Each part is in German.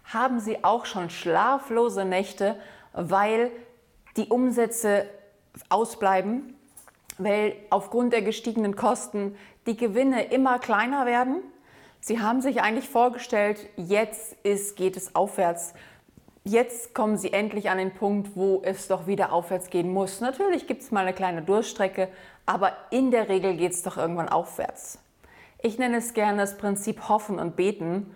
Haben Sie auch schon schlaflose Nächte, weil die Umsätze ausbleiben, weil aufgrund der gestiegenen Kosten die Gewinne immer kleiner werden? Sie haben sich eigentlich vorgestellt, geht es aufwärts. Jetzt kommen Sie endlich an den Punkt, wo es doch wieder aufwärts gehen muss. Natürlich gibt es mal eine kleine Durststrecke, aber in der Regel geht es doch irgendwann aufwärts. Ich nenne es gerne das Prinzip Hoffen und Beten,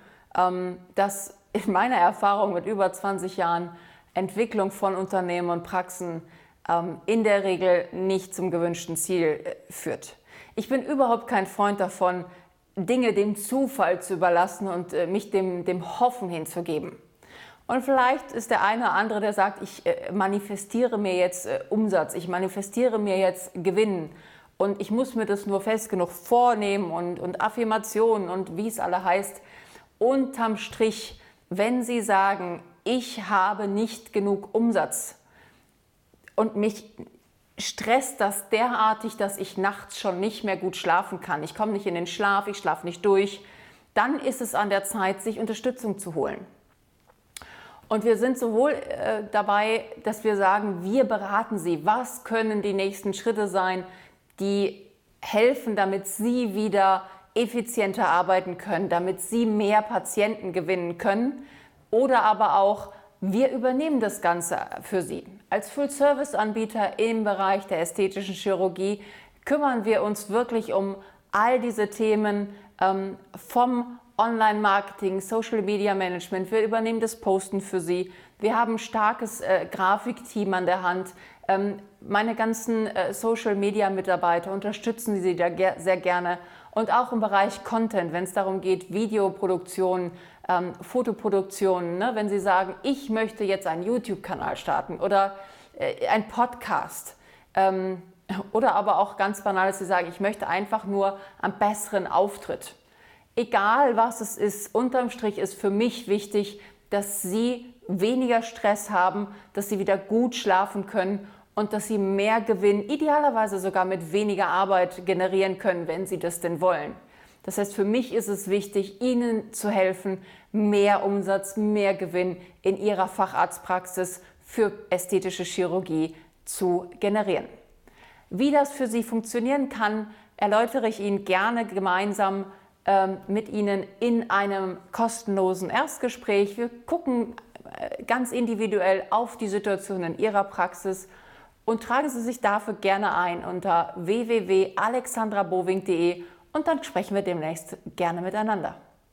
das in meiner Erfahrung mit über 20 Jahren Entwicklung von Unternehmen und Praxen in der Regel nicht zum gewünschten Ziel führt. Ich bin überhaupt kein Freund davon, Dinge dem Zufall zu überlassen und mich dem Hoffen hinzugeben. Und vielleicht ist der eine oder andere, der sagt, ich manifestiere mir jetzt Umsatz, ich manifestiere mir jetzt Gewinn und ich muss mir das nur fest genug vornehmen und Affirmationen und wie es alle heißt. Unterm Strich, wenn Sie sagen, ich habe nicht genug Umsatz und mich stresst das derartig, dass ich nachts schon nicht mehr gut schlafen kann, ich komme nicht in den Schlaf, ich schlafe nicht durch, dann ist es an der Zeit, sich Unterstützung zu holen. Und wir sind sowohl dabei, dass wir sagen, wir beraten Sie, was können die nächsten Schritte sein, die helfen, damit Sie wieder effizienter arbeiten können, damit Sie mehr Patienten gewinnen können. Oder aber auch, wir übernehmen das Ganze für Sie. Als Full-Service-Anbieter im Bereich der ästhetischen Chirurgie kümmern wir uns wirklich um all diese Themen vom Online-Marketing, Social-Media-Management. Wir übernehmen das Posten für Sie. Wir haben ein starkes Grafikteam an der Hand. Meine ganzen Social-Media-Mitarbeiter unterstützen Sie da sehr gerne. Und auch im Bereich Content, wenn es darum geht, Videoproduktion, Fotoproduktion. Ne? Wenn Sie sagen, ich möchte jetzt einen YouTube-Kanal starten oder einen Podcast. Oder aber auch ganz banal, dass Sie sagen, ich möchte einfach nur einen besseren Auftritt. Egal was es ist, unterm Strich ist für mich wichtig, dass Sie weniger Stress haben, dass Sie wieder gut schlafen können und dass Sie mehr Gewinn, idealerweise sogar mit weniger Arbeit generieren können, wenn Sie das denn wollen. Das heißt, für mich ist es wichtig, Ihnen zu helfen, mehr Umsatz, mehr Gewinn in Ihrer Facharztpraxis für ästhetische Chirurgie zu generieren. Wie das für Sie funktionieren kann, erläutere ich Ihnen gerne gemeinsam mit Ihnen in einem kostenlosen Erstgespräch. Wir gucken ganz individuell auf die Situation in Ihrer Praxis und tragen Sie sich dafür gerne ein unter www.alexandraboving.de und dann sprechen wir demnächst gerne miteinander.